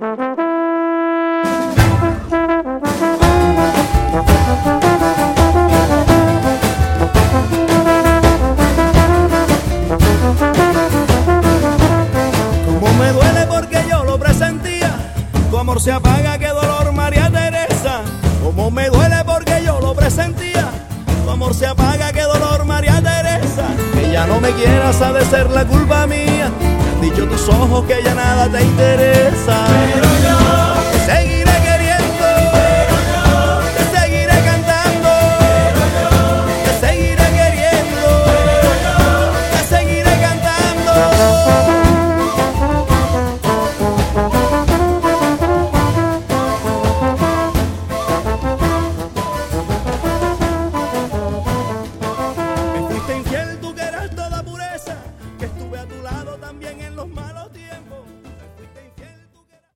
Me duele porque yo lo presentía, tu amor se apaga, qué dolor, María Teresa. Como me duele porque yo lo presentía, tu amor se apaga, qué dolor, María Teresa. Que ya no me quieras ha de ser la culpa mía, me han dicho tus ojos que ya nada te interesa.